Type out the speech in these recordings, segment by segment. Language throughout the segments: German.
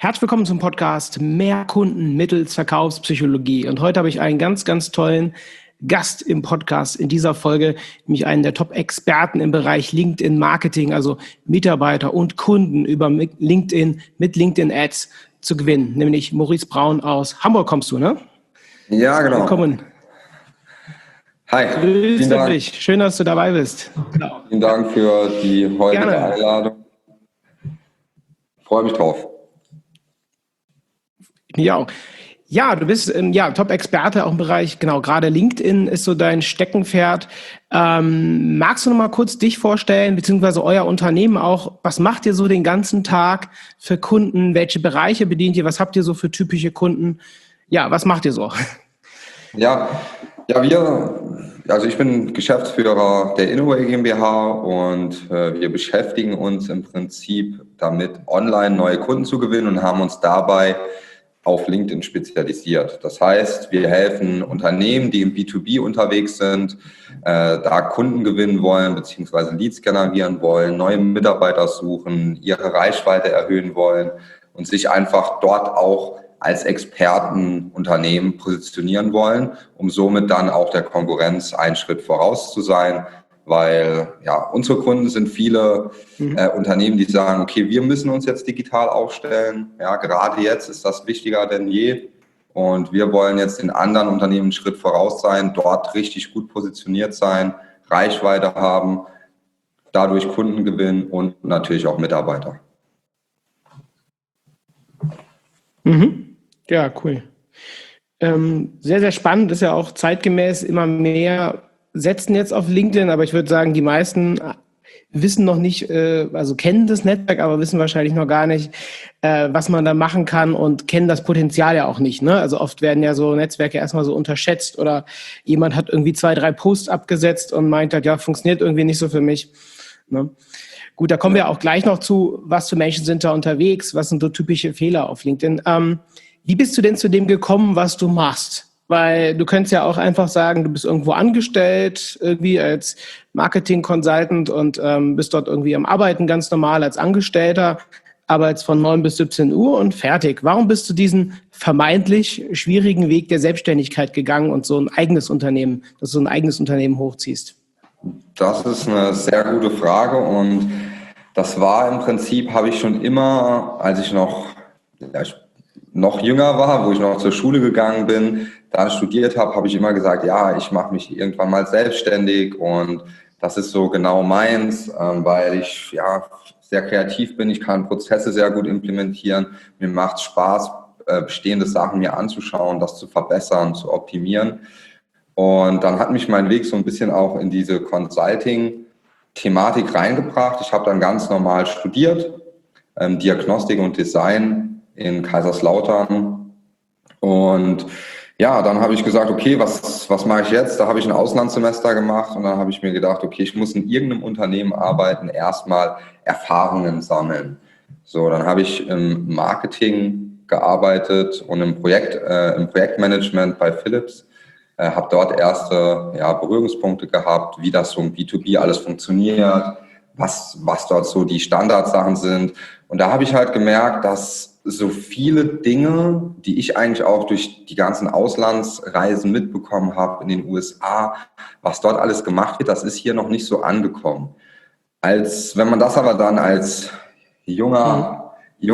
Herzlich willkommen zum Podcast Mehr Kunden mittels Verkaufspsychologie. Und heute habe ich einen ganz, ganz tollen Gast im Podcast in dieser Folge, nämlich einen der Top-Experten im Bereich LinkedIn-Marketing, also Mitarbeiter und Kunden über LinkedIn mit LinkedIn-Ads zu gewinnen, nämlich Maurice Braun aus Hamburg kommst du, ne? Ja, genau. Willkommen. Hi. Grüße dich. Schön, dass du dabei bist. Genau. Vielen Dank für die heutige Gerne. Einladung. Freue mich drauf. Ja, ja, du bist Top-Experte auch im Bereich, genau, gerade LinkedIn ist so dein Steckenpferd. Magst du noch mal kurz dich vorstellen, beziehungsweise euer Unternehmen auch? Was macht ihr so den ganzen Tag für Kunden? Welche Bereiche bedient ihr? Was habt ihr so für typische Kunden? Ja, was macht ihr so? Also ich bin Geschäftsführer der Innoway GmbH und wir beschäftigen uns im Prinzip damit, online neue Kunden zu gewinnen und haben uns dabei auf LinkedIn spezialisiert. Das heißt, wir helfen Unternehmen, die im B2B unterwegs sind, da Kunden gewinnen wollen, beziehungsweise Leads generieren wollen, neue Mitarbeiter suchen, ihre Reichweite erhöhen wollen und sich einfach dort auch als Expertenunternehmen positionieren wollen, um somit dann auch der Konkurrenz einen Schritt voraus zu sein. Weil ja, unsere Kunden sind viele Unternehmen, die sagen, okay, wir müssen uns jetzt digital aufstellen. Ja, gerade jetzt ist das wichtiger denn je. Und wir wollen jetzt den anderen Unternehmen einen Schritt voraus sein, dort richtig gut positioniert sein, Reichweite haben, dadurch Kunden gewinnen und natürlich auch Mitarbeiter. Mhm. Ja, cool. Sehr, sehr spannend, ist ja auch zeitgemäß immer mehr setzen jetzt auf LinkedIn, aber ich würde sagen, die meisten wissen noch nicht, also kennen das Netzwerk, aber wissen wahrscheinlich noch gar nicht, was man da machen kann und kennen das Potenzial ja auch nicht. Ne? Also oft werden ja so Netzwerke erstmal so unterschätzt oder jemand hat irgendwie 2, 3 Posts abgesetzt und meint halt, ja, funktioniert irgendwie nicht so für mich. Ne? Gut, da kommen wir auch gleich noch zu, was für Menschen sind da unterwegs, was sind so typische Fehler auf LinkedIn. Wie bist du denn zu dem gekommen, was du machst? Weil du könntest ja auch einfach sagen, du bist irgendwo angestellt, irgendwie als Marketing-Consultant und bist dort irgendwie am Arbeiten ganz normal als Angestellter, arbeitest von 9 bis 17 Uhr und fertig. Warum bist du diesen vermeintlich schwierigen Weg der Selbstständigkeit gegangen und so ein eigenes Unternehmen hochziehst? Das ist eine sehr gute Frage und das war im Prinzip, habe ich schon immer, als ich noch jünger war, wo ich noch zur Schule gegangen bin, da studiert habe, habe ich immer gesagt, ja, ich mache mich irgendwann mal selbstständig und das ist so genau meins, weil ich ja sehr kreativ bin, ich kann Prozesse sehr gut implementieren, mir macht Spaß, bestehende Sachen mir anzuschauen, das zu verbessern, zu optimieren. Und dann hat mich mein Weg so ein bisschen auch in diese Consulting-Thematik reingebracht. Ich habe dann ganz normal studiert, Diagnostik und Design in Kaiserslautern. Und ja, dann habe ich gesagt, okay, was mache ich jetzt? Da habe ich ein Auslandssemester gemacht und dann habe ich mir gedacht, okay, ich muss in irgendeinem Unternehmen arbeiten, erstmal Erfahrungen sammeln. So, dann habe ich im Marketing gearbeitet und im Projektmanagement bei Philips. Habe dort erste Berührungspunkte gehabt, wie das so im B2B alles funktioniert, was dort so die Standardsachen sind. Und da habe ich halt gemerkt, dass so viele Dinge, die ich eigentlich auch durch die ganzen Auslandsreisen mitbekommen habe in den USA, was dort alles gemacht wird, das ist hier noch nicht so angekommen. Wenn man das aber dann als junger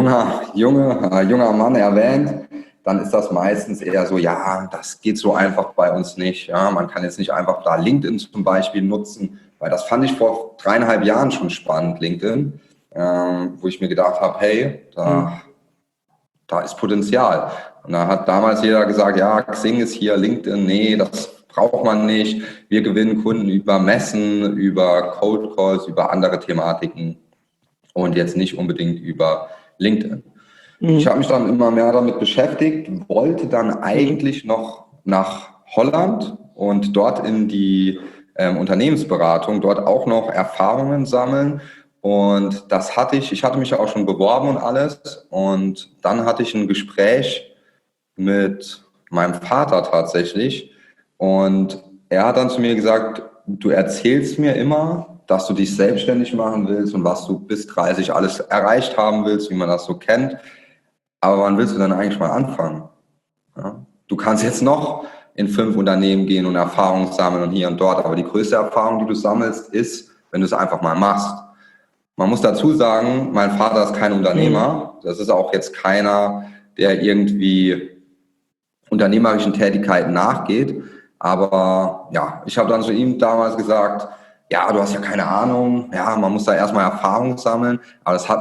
Mann erwähnt, dann ist das meistens eher so, ja, das geht so einfach bei uns nicht. Ja, man kann jetzt nicht einfach da LinkedIn zum Beispiel nutzen, weil das fand ich vor 3,5 Jahren schon spannend, LinkedIn, wo ich mir gedacht habe, hey, da ist Potenzial. Und da hat damals jeder gesagt, ja, Xing ist hier, LinkedIn, nee, das braucht man nicht. Wir gewinnen Kunden über Messen, über Cold Calls, über andere Thematiken und jetzt nicht unbedingt über LinkedIn. Ich habe mich dann immer mehr damit beschäftigt, wollte dann eigentlich noch nach Holland und dort in die Unternehmensberatung, dort auch noch Erfahrungen sammeln. Und das hatte ich hatte mich auch schon beworben und alles. Und dann hatte ich ein Gespräch mit meinem Vater tatsächlich. Und er hat dann zu mir gesagt, du erzählst mir immer, dass du dich selbstständig machen willst und was du bis 30 alles erreicht haben willst, wie man das so kennt. Aber wann willst du denn eigentlich mal anfangen? Ja? Du kannst jetzt noch in 5 Unternehmen gehen und Erfahrungen sammeln und hier und dort, aber die größte Erfahrung, die du sammelst, ist, wenn du es einfach mal machst. Man muss dazu sagen, mein Vater ist kein Unternehmer. Das ist auch jetzt keiner, der irgendwie unternehmerischen Tätigkeiten nachgeht. Aber ja, ich habe dann zu ihm damals gesagt, ja, du hast ja keine Ahnung, ja, man muss da erstmal Erfahrung sammeln. Aber das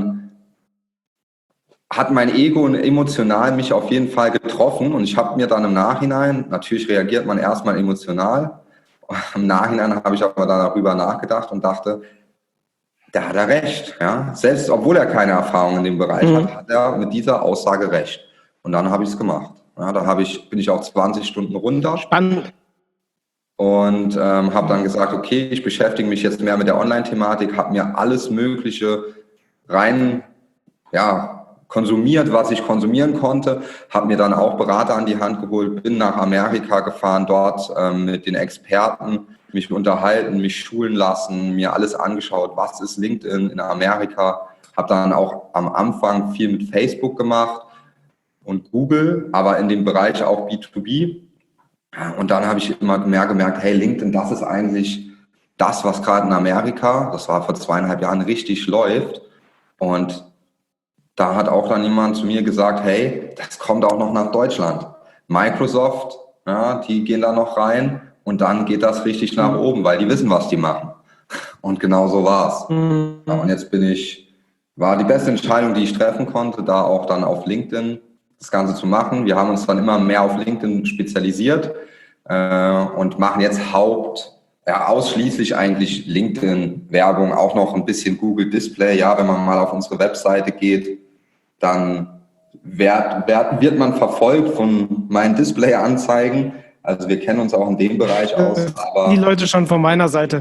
hat mein Ego und emotional mich auf jeden Fall getroffen. Und ich habe mir dann im Nachhinein, natürlich reagiert man erstmal emotional, im Nachhinein habe ich aber darüber nachgedacht und dachte, da hat er recht. Ja? Selbst obwohl er keine Erfahrung in dem Bereich hat, hat er mit dieser Aussage recht. Und dann habe ich es gemacht. Ja, da bin ich auch 20 Stunden runter. Spannend. Und habe dann gesagt, okay, ich beschäftige mich jetzt mehr mit der Online-Thematik, habe mir alles Mögliche rein, ja, konsumiert, was ich konsumieren konnte, habe mir dann auch Berater an die Hand geholt, bin nach Amerika gefahren, dort mit den Experten mich unterhalten, mich schulen lassen, mir alles angeschaut, was ist LinkedIn in Amerika, habe dann auch am Anfang viel mit Facebook gemacht und Google, aber in dem Bereich auch B2B. Und dann habe ich immer mehr gemerkt, hey, LinkedIn, das ist eigentlich das, was gerade in Amerika, das war vor 2,5 Jahren, richtig läuft. Und da hat auch dann jemand zu mir gesagt, hey, das kommt auch noch nach Deutschland. Microsoft, ja, die gehen da noch rein und dann geht das richtig nach oben, weil die wissen, was die machen. Und genau so war's. Ja, und jetzt war die beste Entscheidung, die ich treffen konnte, da auch dann auf LinkedIn das Ganze zu machen. Wir haben uns dann immer mehr auf LinkedIn spezialisiert und machen jetzt ausschließlich eigentlich LinkedIn-Werbung, auch noch ein bisschen Google Display. Ja, wenn man mal auf unsere Webseite geht, dann wird man verfolgt von meinen Display-Anzeigen. Also wir kennen uns auch in dem Bereich aus. Aber die Leute schon von meiner Seite.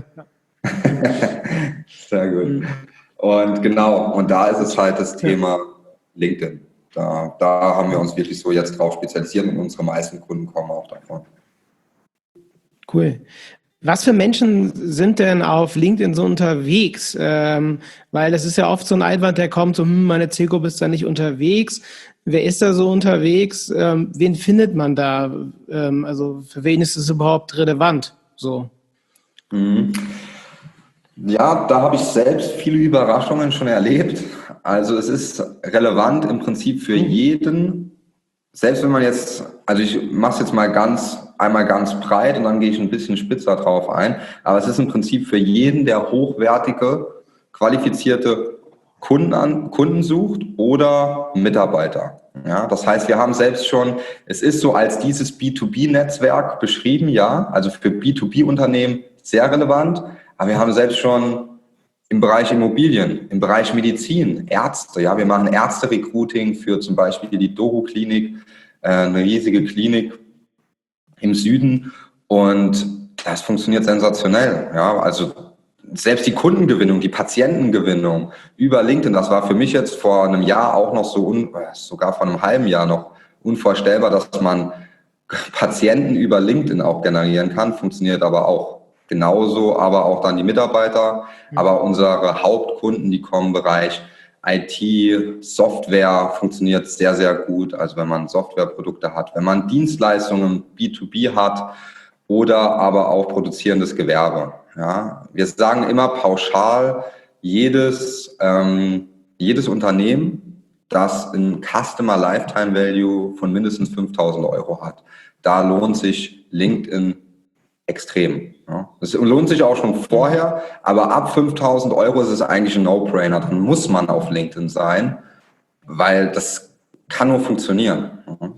Sehr gut. Und genau, und da ist es halt das Thema LinkedIn. Da haben wir uns wirklich so jetzt drauf spezialisiert und unsere meisten Kunden kommen auch davon. Cool. Was für Menschen sind denn auf LinkedIn so unterwegs? Weil das ist ja oft so ein Einwand, der kommt, so, meine Zielgruppe ist da nicht unterwegs. Wer ist da so unterwegs? Wen findet man da? Also für wen ist es überhaupt relevant? So. Ja, da habe ich selbst viele Überraschungen schon erlebt. Also es ist relevant im Prinzip für jeden. Selbst wenn man jetzt, also ich mache es jetzt mal einmal ganz breit und dann gehe ich ein bisschen spitzer drauf ein. Aber es ist im Prinzip für jeden, der hochwertige, qualifizierte Kunden sucht oder Mitarbeiter. Ja, das heißt, wir haben selbst schon, es ist so als dieses B2B-Netzwerk beschrieben, ja, also für B2B-Unternehmen sehr relevant. Aber wir haben selbst schon im Bereich Immobilien, im Bereich Medizin, Ärzte, ja, wir machen Ärzte-Recruiting für zum Beispiel die Doru-Klinik, eine riesige Klinik im Süden und das funktioniert sensationell, ja, also selbst die Kundengewinnung, die Patientengewinnung über LinkedIn, das war für mich jetzt vor einem Jahr auch noch sogar vor einem halben Jahr noch unvorstellbar, dass man Patienten über LinkedIn auch generieren kann, funktioniert aber auch. Genauso, aber auch dann die Mitarbeiter, aber unsere Hauptkunden, die kommen im Bereich IT, Software funktioniert sehr, sehr gut. Also wenn man Softwareprodukte hat, wenn man Dienstleistungen B2B hat oder aber auch produzierendes Gewerbe. Ja, wir sagen immer pauschal, jedes Unternehmen, das ein Customer Lifetime Value von mindestens 5.000 Euro hat, da lohnt sich LinkedIn extrem. Ja. Das lohnt sich auch schon vorher, aber ab 5.000 Euro ist es eigentlich ein No-Brainer. Dann muss man auf LinkedIn sein, weil das kann nur funktionieren.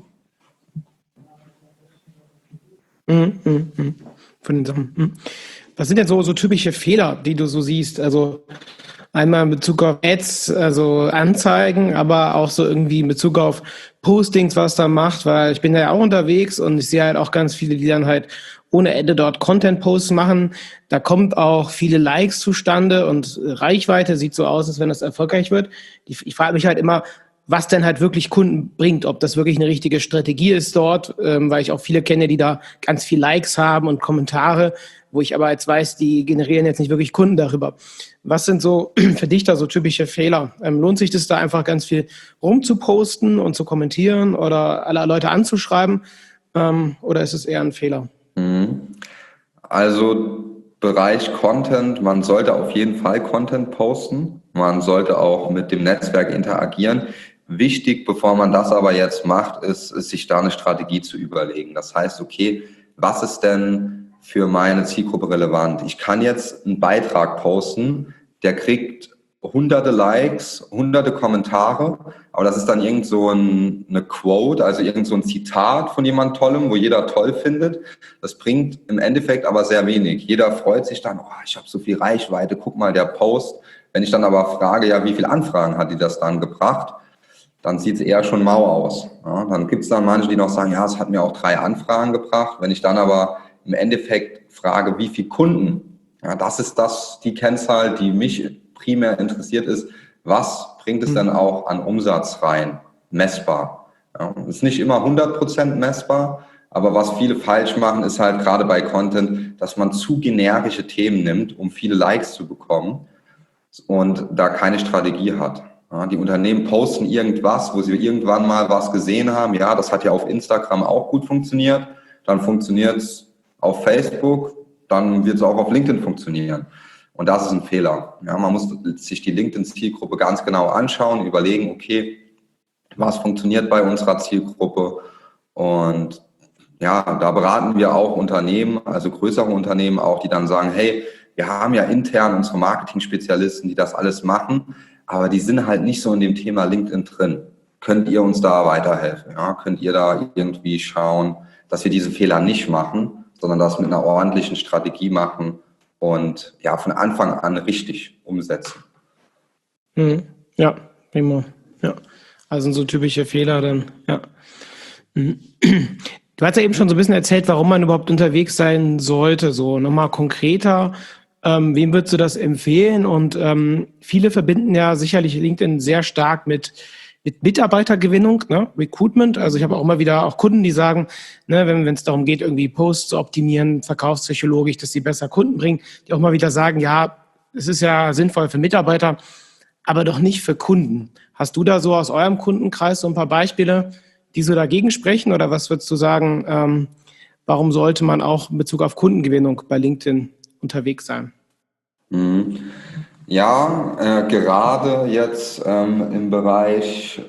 Von den Sachen. Was sind denn so typische Fehler, die du so siehst? Also einmal in Bezug auf Ads, also Anzeigen, aber auch so irgendwie in Bezug auf Postings, was da macht, weil ich bin ja auch unterwegs und ich sehe halt auch ganz viele, die dann halt ohne Ende dort Content-Posts machen. Da kommt auch viele Likes zustande und Reichweite sieht so aus, als wenn das erfolgreich wird. Ich frage mich halt immer, was denn halt wirklich Kunden bringt, ob das wirklich eine richtige Strategie ist dort, weil ich auch viele kenne, die da ganz viel Likes haben und Kommentare, wo ich aber jetzt weiß, die generieren jetzt nicht wirklich Kunden darüber. Was sind so für dich da so typische Fehler? Lohnt sich das da einfach ganz viel rumzuposten und zu kommentieren oder alle Leute anzuschreiben? Oder ist es eher ein Fehler? Also Bereich Content, man sollte auf jeden Fall Content posten. Man sollte auch mit dem Netzwerk interagieren. Wichtig, bevor man das aber jetzt macht, ist sich da eine Strategie zu überlegen. Das heißt, okay, was ist denn für meine Zielgruppe relevant? Ich kann jetzt einen Beitrag posten, der kriegt hunderte Likes, hunderte Kommentare, aber das ist dann irgend so eine Quote, also irgend so ein Zitat von jemand Tollem, wo jeder toll findet. Das bringt im Endeffekt aber sehr wenig. Jeder freut sich dann, oh, ich habe so viel Reichweite, guck mal, der Post. Wenn ich dann aber frage, ja, wie viele Anfragen hat die das dann gebracht, dann sieht es eher schon mau aus. Ja, dann gibt es dann manche, die noch sagen, ja, es hat mir auch 3 Anfragen gebracht. Wenn ich dann aber im Endeffekt frage, wie viele Kunden, ja, das ist die Kennzahl, die mich primär interessiert ist, was bringt es denn auch an Umsatz rein, messbar. Ja, ist nicht immer 100% messbar, aber was viele falsch machen, ist halt gerade bei Content, dass man zu generische Themen nimmt, um viele Likes zu bekommen und da keine Strategie hat. Ja, die Unternehmen posten irgendwas, wo sie irgendwann mal was gesehen haben. Ja, das hat ja auf Instagram auch gut funktioniert. Dann funktioniert es auf Facebook, dann wird es auch auf LinkedIn funktionieren. Und das ist ein Fehler. Ja, man muss sich die LinkedIn-Zielgruppe ganz genau anschauen, überlegen, okay, was funktioniert bei unserer Zielgruppe? Und ja, da beraten wir auch Unternehmen, also größere Unternehmen auch, die dann sagen, hey, wir haben ja intern unsere Marketing-Spezialisten, die das alles machen, aber die sind halt nicht so in dem Thema LinkedIn drin. Könnt ihr uns da weiterhelfen? Ja? Könnt ihr da irgendwie schauen, dass wir diese Fehler nicht machen, sondern das mit einer ordentlichen Strategie machen und ja, von Anfang an richtig umsetzen? Ja, prima. Ja, also so typische Fehler dann, ja. Du hast ja eben schon so ein bisschen erzählt, warum man überhaupt unterwegs sein sollte. So nochmal konkreter, wem würdest du das empfehlen? Und viele verbinden ja sicherlich LinkedIn sehr stark mit Mitarbeitergewinnung, ne? Recruitment. Also ich habe auch immer wieder auch Kunden, die sagen, ne, wenn es darum geht, irgendwie Posts zu optimieren, verkaufspsychologisch, dass sie besser Kunden bringen, die auch mal wieder sagen, ja, es ist ja sinnvoll für Mitarbeiter, aber doch nicht für Kunden. Hast du da so aus eurem Kundenkreis so ein paar Beispiele, die so dagegen sprechen? Oder was würdest du sagen, warum sollte man auch in Bezug auf Kundengewinnung bei LinkedIn unterwegs sein? Ja, gerade jetzt im Bereich,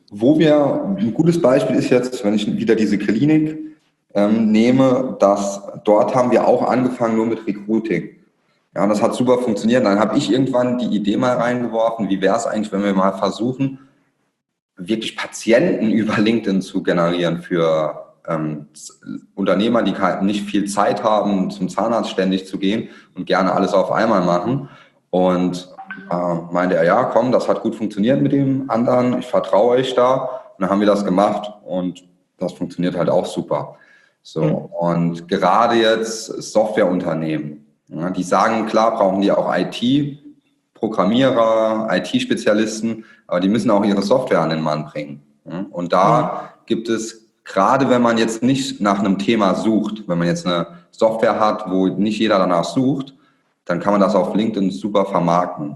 ein gutes Beispiel ist jetzt, wenn ich wieder diese Klinik nehme, dort haben wir auch angefangen nur mit Recruiting. Ja, und das hat super funktioniert. Dann habe ich irgendwann die Idee mal reingeworfen, wie wäre es eigentlich, wenn wir mal versuchen, wirklich Patienten über LinkedIn zu generieren für Unternehmer, die nicht viel Zeit haben, zum Zahnarzt ständig zu gehen und gerne alles auf einmal machen. Und meinte er, ja, komm, das hat gut funktioniert mit dem anderen, ich vertraue euch da. Und dann haben wir das gemacht und das funktioniert halt auch super. So, und gerade jetzt Softwareunternehmen, ja, die sagen, klar brauchen die auch IT-Programmierer, IT-Spezialisten, aber die müssen auch ihre Software an den Mann bringen. Ja, und da gibt es, gerade wenn man jetzt nicht nach einem Thema sucht, wenn man jetzt eine Software hat, wo nicht jeder danach sucht, dann kann man das auf LinkedIn super vermarkten.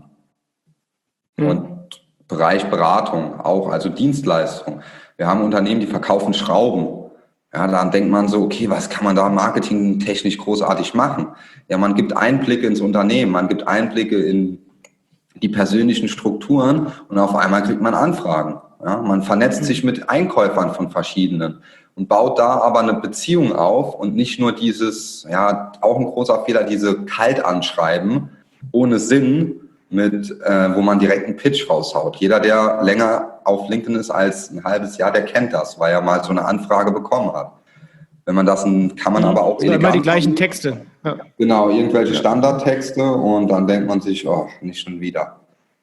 Und Bereich Beratung auch, also Dienstleistung. Wir haben Unternehmen, die verkaufen Schrauben. Ja, dann denkt man so, okay, was kann man da marketingtechnisch großartig machen? Ja, man gibt Einblicke ins Unternehmen, man gibt Einblicke in die persönlichen Strukturen und auf einmal kriegt man Anfragen. Ja, man vernetzt sich mit Einkäufern von verschiedenen und baut da aber eine Beziehung auf und nicht nur dieses, ja, auch ein großer Fehler, diese Kaltanschreiben ohne Sinn, wo man direkt einen Pitch raushaut. Jeder, der länger auf LinkedIn ist als ein halbes Jahr, der kennt das, weil er mal so eine Anfrage bekommen hat. Wenn man kann man aber auch elegant immer die gleichen Texte. Ja. Genau, irgendwelche Standardtexte und dann denkt man sich, oh, nicht schon wieder.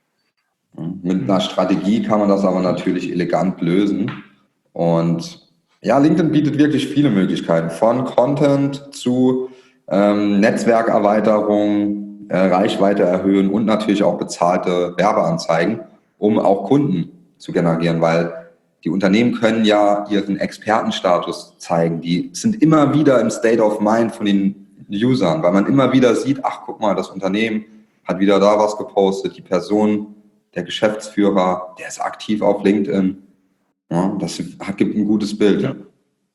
Mit einer Strategie kann man das aber natürlich elegant lösen. Und ja, LinkedIn bietet wirklich viele Möglichkeiten, von Content zu Netzwerkerweiterung, Reichweite erhöhen und natürlich auch bezahlte Werbeanzeigen, um auch Kunden zu generieren, weil die Unternehmen können ja ihren Expertenstatus zeigen. Die sind immer wieder im State of Mind von den Usern, weil man immer wieder sieht, ach, guck mal, das Unternehmen hat wieder da was gepostet, die Person, der Geschäftsführer, der ist aktiv auf LinkedIn. Ja, das gibt ein gutes Bild. Ja.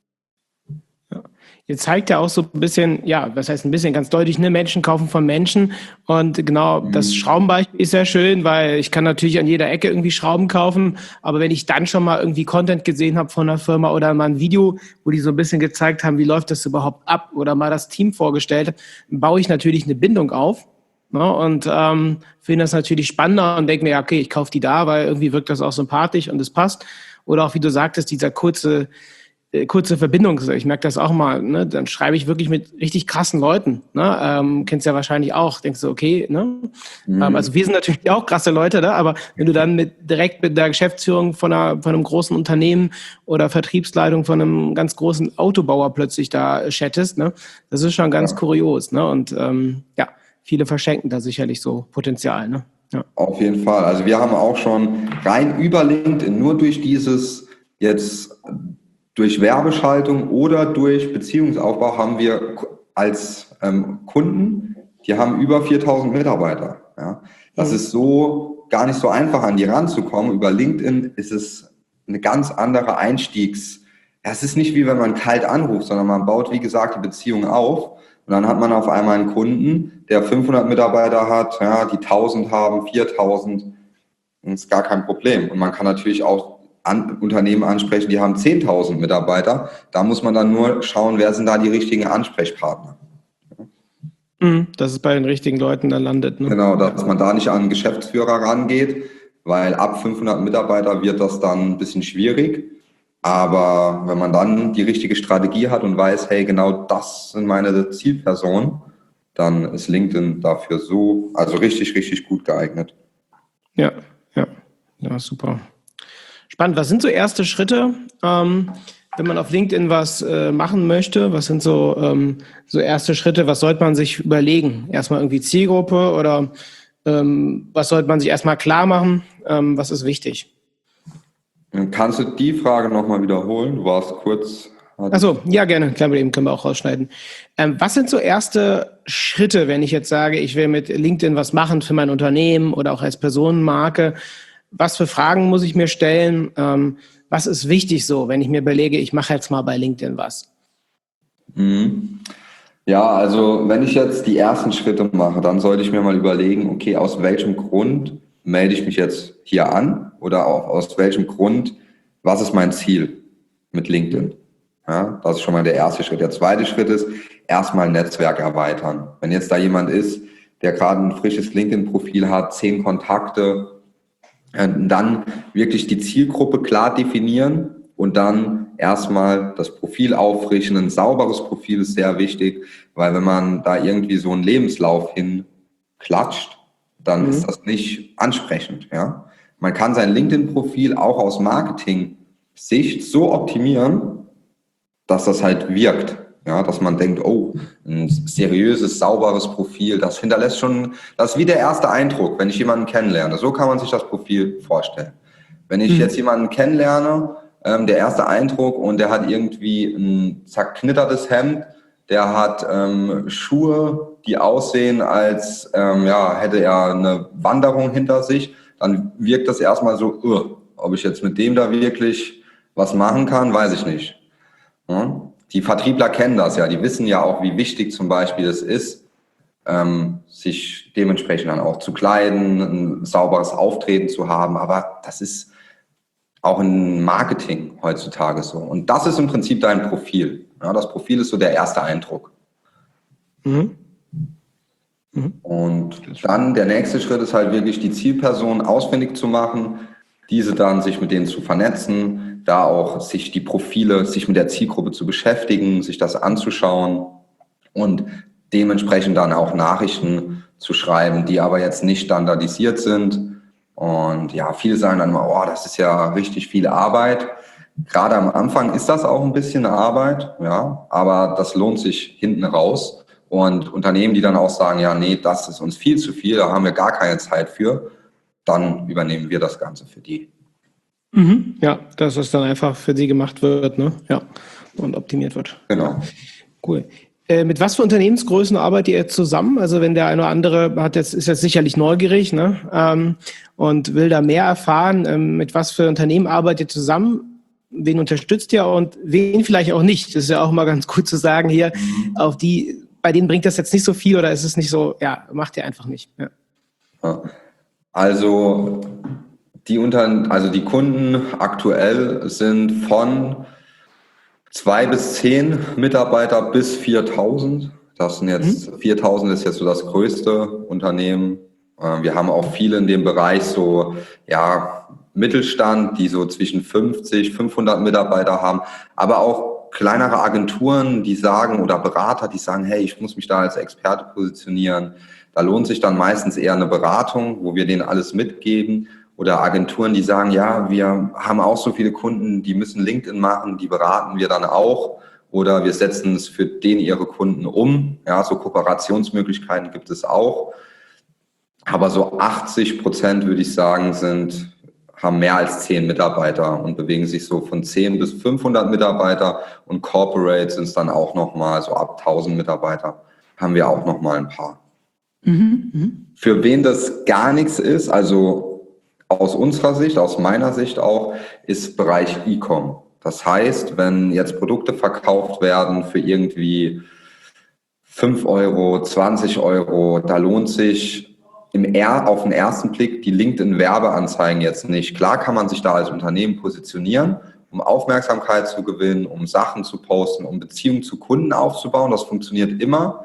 Jetzt zeigt ja auch so ein bisschen, ja, was heißt ein bisschen, ganz deutlich, ne, Menschen kaufen von Menschen. Und genau, das Schraubenbeispiel ist sehr schön, weil ich kann natürlich an jeder Ecke irgendwie Schrauben kaufen. Aber wenn ich dann schon mal irgendwie Content gesehen habe von einer Firma oder mal ein Video, wo die so ein bisschen gezeigt haben, wie läuft das überhaupt ab oder mal das Team vorgestellt, baue ich natürlich eine Bindung auf. Ne, und finde das natürlich spannender und denke mir, ja, okay, ich kaufe die da, weil irgendwie wirkt das auch sympathisch und es passt. Oder auch, wie du sagtest, dieser kurze Verbindung. Ich merke das auch mal, ne? Dann schreibe ich wirklich mit richtig krassen Leuten. Ne? Kennst ja wahrscheinlich auch. Denkst du, okay, ne? Also wir sind natürlich auch krasse Leute, ne? Aber wenn du dann direkt mit der Geschäftsführung von einem großen Unternehmen oder Vertriebsleitung von einem ganz großen Autobauer plötzlich da chattest, ne? Das ist schon ganz kurios. Ne? Und ja, viele verschenken da sicherlich so Potenzial. Ne? Ja. Auf jeden Fall. Also wir haben auch schon rein über LinkedIn, nur durch dieses jetzt durch Werbeschaltung oder durch Beziehungsaufbau haben wir als Kunden, die haben über 4.000 Mitarbeiter. Ja. Das ist so gar nicht so einfach, an die ranzukommen. Über LinkedIn ist es eine ganz andere Einstiegs. Ja, es ist nicht wie wenn man kalt anruft, sondern man baut, wie gesagt, die Beziehung auf. Und dann hat man auf einmal einen Kunden, der 500 Mitarbeiter hat, ja, die 1.000 haben, 4.000. Das ist gar kein Problem. Und man kann natürlich auch Unternehmen ansprechen, die haben 10.000 Mitarbeiter. Da muss man dann nur schauen, wer sind da die richtigen Ansprechpartner. Dass es bei den richtigen Leuten dann landet. Ne? Genau, dass man da nicht an einen Geschäftsführer rangeht, weil ab 500 Mitarbeiter wird das dann ein bisschen schwierig. Aber wenn man dann die richtige Strategie hat und weiß, hey, genau das sind meine Zielpersonen, dann ist LinkedIn dafür also richtig, richtig gut geeignet. Ja, super. Spannend. Was sind so erste Schritte, wenn man auf LinkedIn was machen möchte? Was sind so erste Schritte? Was sollte man sich überlegen? Erstmal irgendwie Zielgruppe oder was sollte man sich erstmal klar machen? Was ist wichtig? Kannst du die Frage nochmal wiederholen? Du warst kurz. Achso, ja, gerne. Klar, eben können wir auch rausschneiden. Was sind so erste Schritte, wenn ich jetzt sage, ich will mit LinkedIn was machen für mein Unternehmen oder auch als Personenmarke? Was für Fragen muss ich mir stellen? Was ist wichtig so, wenn ich mir überlege, ich mache jetzt mal bei LinkedIn was? Ja, also wenn ich jetzt die ersten Schritte mache, dann sollte ich mir mal überlegen, okay, aus welchem Grund melde ich mich jetzt hier an oder auch aus welchem Grund, was ist mein Ziel mit LinkedIn? Ja, das ist schon mal der erste Schritt. Der zweite Schritt ist, erstmal Netzwerk erweitern. Wenn jetzt da jemand ist, der gerade ein frisches LinkedIn-Profil hat, 10 Kontakte, dann wirklich die Zielgruppe klar definieren und dann erstmal das Profil auffrischen. Ein sauberes Profil ist sehr wichtig, weil wenn man da irgendwie so einen Lebenslauf hinklatscht, dann ist das nicht ansprechend. Ja? Man kann sein LinkedIn-Profil auch aus Marketing-Sicht so optimieren, dass das halt wirkt. Ja, dass man denkt, oh, ein seriöses, sauberes Profil, das hinterlässt schon, das ist wie der erste Eindruck, wenn ich jemanden kennenlerne. So kann man sich das Profil vorstellen. Wenn ich jetzt jemanden kennenlerne, der erste Eindruck und der hat irgendwie ein zerknittertes Hemd, der hat Schuhe, die aussehen, als hätte er eine Wanderung hinter sich, dann wirkt das erstmal so, ob ich jetzt mit dem da wirklich was machen kann, weiß ich nicht. Ja? Die Vertriebler kennen das ja, die wissen ja auch, wie wichtig zum Beispiel es ist, sich dementsprechend dann auch zu kleiden, ein sauberes Auftreten zu haben, aber das ist auch im Marketing heutzutage so. Und das ist im Prinzip dein Profil. Ja, das Profil ist so der erste Eindruck. Und dann der nächste Schritt ist halt wirklich die Zielperson ausfindig zu machen, diese dann sich mit denen zu vernetzen, da auch sich die Profile, sich mit der Zielgruppe zu beschäftigen, sich das anzuschauen und dementsprechend dann auch Nachrichten zu schreiben, die aber jetzt nicht standardisiert sind. Und ja, viele sagen dann mal, das ist ja richtig viel Arbeit. Gerade am Anfang ist das auch ein bisschen Arbeit, ja, aber das lohnt sich hinten raus. Und Unternehmen, die dann auch sagen, ja, nee, das ist uns viel zu viel, da haben wir gar keine Zeit für, dann übernehmen wir das Ganze für die. Ja, dass es dann einfach für sie gemacht wird, ne? Ja, und optimiert wird. Genau. Cool. Mit was für Unternehmensgrößen arbeitet ihr jetzt zusammen? Also wenn der eine oder andere ist jetzt sicherlich neugierig, ne? Und will da mehr erfahren, mit was für Unternehmen arbeitet ihr zusammen? Wen unterstützt ihr und wen vielleicht auch nicht? Das ist ja auch mal ganz gut zu sagen hier, bei denen bringt das jetzt nicht so viel oder ist es nicht so, ja, macht ihr einfach nicht. Ja. Ja. Also die Kunden aktuell sind von 2 bis 10 Mitarbeiter bis 4.000. Das sind jetzt 4.000 ist jetzt so das größte Unternehmen. Wir haben auch viele in dem Bereich so, ja, Mittelstand, die so zwischen 50, 500 Mitarbeiter haben, aber auch kleinere Agenturen, die sagen, oder Berater, die sagen, hey, ich muss mich da als Experte positionieren. Da lohnt sich dann meistens eher eine Beratung, wo wir denen alles mitgeben. Oder Agenturen, die sagen, ja, wir haben auch so viele Kunden, die müssen LinkedIn machen, die beraten wir dann auch. Oder wir setzen es für den ihre Kunden um. Ja, so Kooperationsmöglichkeiten gibt es auch. Aber so 80% würde ich sagen, haben mehr als 10 Mitarbeiter und bewegen sich so von 10 bis 500 Mitarbeiter. Und Corporate sind es dann auch nochmal, so ab 1.000 Mitarbeiter haben wir auch nochmal ein paar. Für wen das gar nichts ist, also aus unserer Sicht, aus meiner Sicht auch, ist Bereich E-Com. Das heißt, wenn jetzt Produkte verkauft werden für irgendwie 5 Euro, 20 Euro, da lohnt sich auf den ersten Blick die LinkedIn-Werbeanzeigen jetzt nicht. Klar kann man sich da als Unternehmen positionieren, um Aufmerksamkeit zu gewinnen, um Sachen zu posten, um Beziehungen zu Kunden aufzubauen. Das funktioniert immer.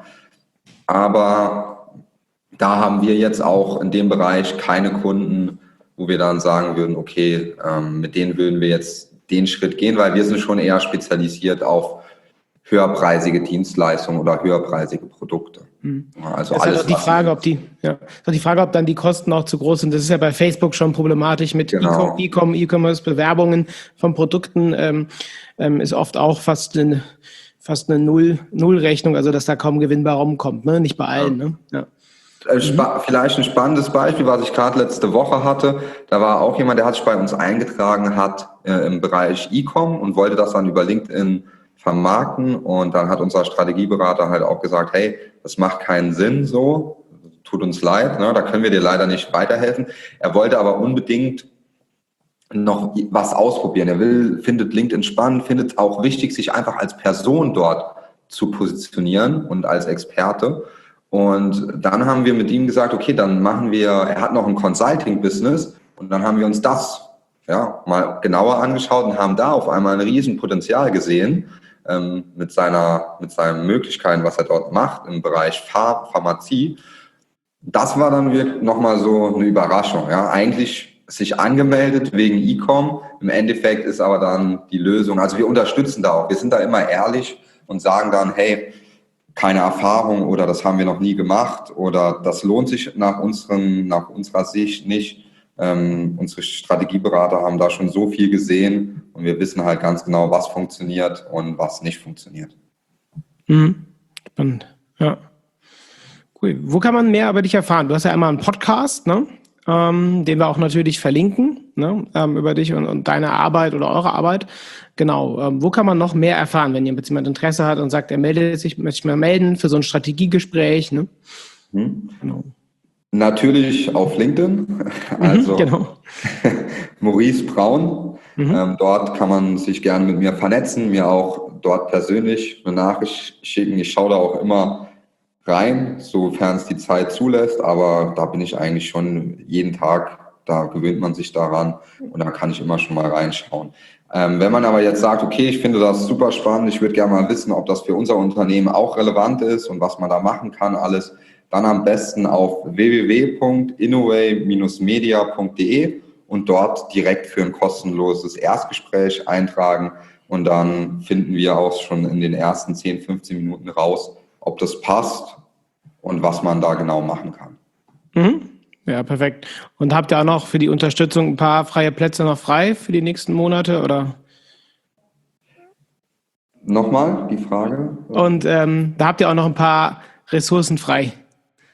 Aber da haben wir jetzt auch in dem Bereich keine Kunden, wo wir dann sagen würden, okay, mit denen würden wir jetzt den Schritt gehen, weil wir sind schon eher spezialisiert auf höherpreisige Dienstleistungen oder höherpreisige Produkte. Also das alles, ist halt die Frage, ob dann die Kosten auch zu groß sind. Das ist ja bei Facebook schon problematisch mit E-Commerce-Bewerbungen von Produkten, ist oft auch fast eine Nullrechnung, also dass da kaum Gewinn bei rumkommt, ne? Nicht bei allen. Ne? Ja. Vielleicht ein spannendes Beispiel, was ich gerade letzte Woche hatte. Da war auch jemand, der hat sich bei uns eingetragen hat im Bereich E-Com und wollte das dann über LinkedIn vermarkten. Und dann hat unser Strategieberater halt auch gesagt, hey, das macht keinen Sinn so, tut uns leid, ne? Da können wir dir leider nicht weiterhelfen. Er wollte aber unbedingt noch was ausprobieren. Findet LinkedIn spannend, findet auch wichtig, sich einfach als Person dort zu positionieren und als Experte. Und dann haben wir mit ihm gesagt, okay, er hat noch ein Consulting-Business und dann haben wir uns das mal genauer angeschaut und haben da auf einmal ein Riesenpotenzial gesehen mit seinen Möglichkeiten, was er dort macht im Bereich Pharmazie. Das war dann nochmal so eine Überraschung. Ja, eigentlich sich angemeldet wegen E-Com. Im Endeffekt ist aber dann die Lösung, also wir unterstützen da auch. Wir sind da immer ehrlich und sagen dann, hey, keine Erfahrung oder das haben wir noch nie gemacht oder das lohnt sich nach unserer Sicht nicht. Unsere Strategieberater haben da schon so viel gesehen und wir wissen halt ganz genau, was funktioniert und was nicht funktioniert. Spannend, ja. Cool. Wo kann man mehr über dich erfahren? Du hast ja einmal einen Podcast, ne? Den wir auch natürlich verlinken, ne? Über dich und deine Arbeit oder eure Arbeit. Genau. Wo kann man noch mehr erfahren, wenn jetzt jemand Interesse hat und sagt, er möchte sich mal melden für so ein Strategiegespräch? Ne? Genau. Natürlich auf LinkedIn, also genau. Maurice Braun. Dort kann man sich gerne mit mir vernetzen, mir auch dort persönlich eine Nachricht schicken. Ich schaue da auch immer rein, sofern es die Zeit zulässt, aber da bin ich eigentlich schon jeden Tag, da gewöhnt man sich daran und da kann ich immer schon mal reinschauen. Wenn man aber jetzt sagt, okay, ich finde das super spannend, ich würde gerne mal wissen, ob das für unser Unternehmen auch relevant ist und was man da machen kann, alles, dann am besten auf www.innovay-media.de und dort direkt für ein kostenloses Erstgespräch eintragen und dann finden wir auch schon in den ersten 10, 15 Minuten raus, ob das passt und was man da genau machen kann. Ja, perfekt. Und habt ihr auch noch für die Unterstützung ein paar freie Plätze noch frei für die nächsten Monate, oder? Nochmal die Frage? Und da habt ihr auch noch ein paar Ressourcen frei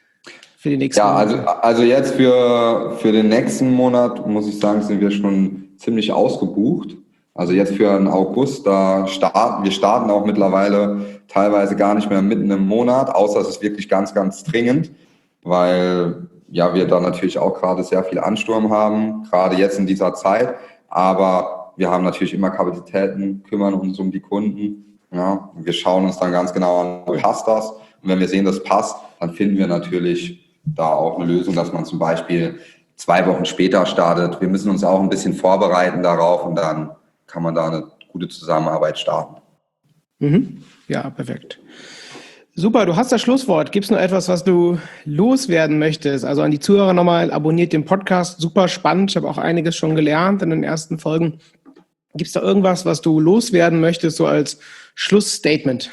für die nächsten Monate? Ja, also jetzt für den nächsten Monat, muss ich sagen, sind wir schon ziemlich ausgebucht. Also jetzt für den August, wir starten auch mittlerweile teilweise gar nicht mehr mitten im Monat, außer es ist wirklich ganz, ganz dringend, weil ja wir da natürlich auch gerade sehr viel Ansturm haben, gerade jetzt in dieser Zeit. Aber wir haben natürlich immer Kapazitäten, kümmern uns um die Kunden. Ja, wir schauen uns dann ganz genau an, passt das? Und wenn wir sehen, das passt, dann finden wir natürlich da auch eine Lösung, dass man zum Beispiel 2 Wochen später startet. Wir müssen uns auch ein bisschen vorbereiten darauf und dann kann man da eine gute Zusammenarbeit starten. Ja, perfekt. Super, du hast das Schlusswort. Gibt es noch etwas, was du loswerden möchtest? Also an die Zuhörer nochmal, abonniert den Podcast. Super spannend. Ich habe auch einiges schon gelernt in den ersten Folgen. Gibt es da irgendwas, was du loswerden möchtest, so als Schlussstatement?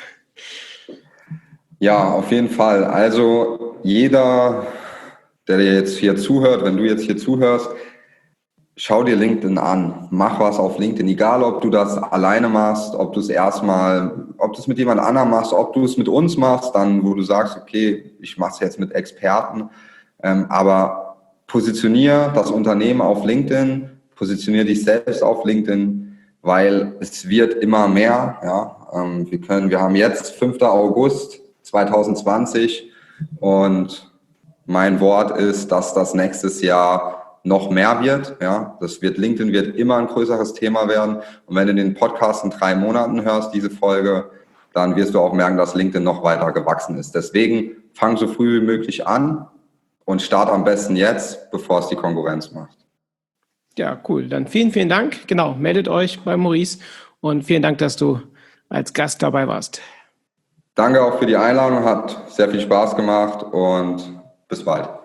Ja, auf jeden Fall. Also jeder, der dir jetzt hier zuhört, wenn du jetzt hier zuhörst, schau dir LinkedIn an. Mach was auf LinkedIn. Egal, ob du das alleine machst, ob du es mit jemand anderem machst, ob du es mit uns machst, dann, wo du sagst, okay, ich mache es jetzt mit Experten. Aber positionier das Unternehmen auf LinkedIn, positionier dich selbst auf LinkedIn, weil es wird immer mehr. Ja, wir haben jetzt 5. August 2020 und mein Wort ist, dass das nächstes Jahr noch mehr wird. Ja, LinkedIn wird immer ein größeres Thema werden. Und wenn du den Podcast in 3 Monaten hörst, diese Folge, dann wirst du auch merken, dass LinkedIn noch weiter gewachsen ist. Deswegen fang so früh wie möglich an und start am besten jetzt, bevor es die Konkurrenz macht. Ja, cool. Dann vielen, vielen Dank. Genau, meldet euch bei Maurice und vielen Dank, dass du als Gast dabei warst. Danke auch für die Einladung, hat sehr viel Spaß gemacht und bis bald.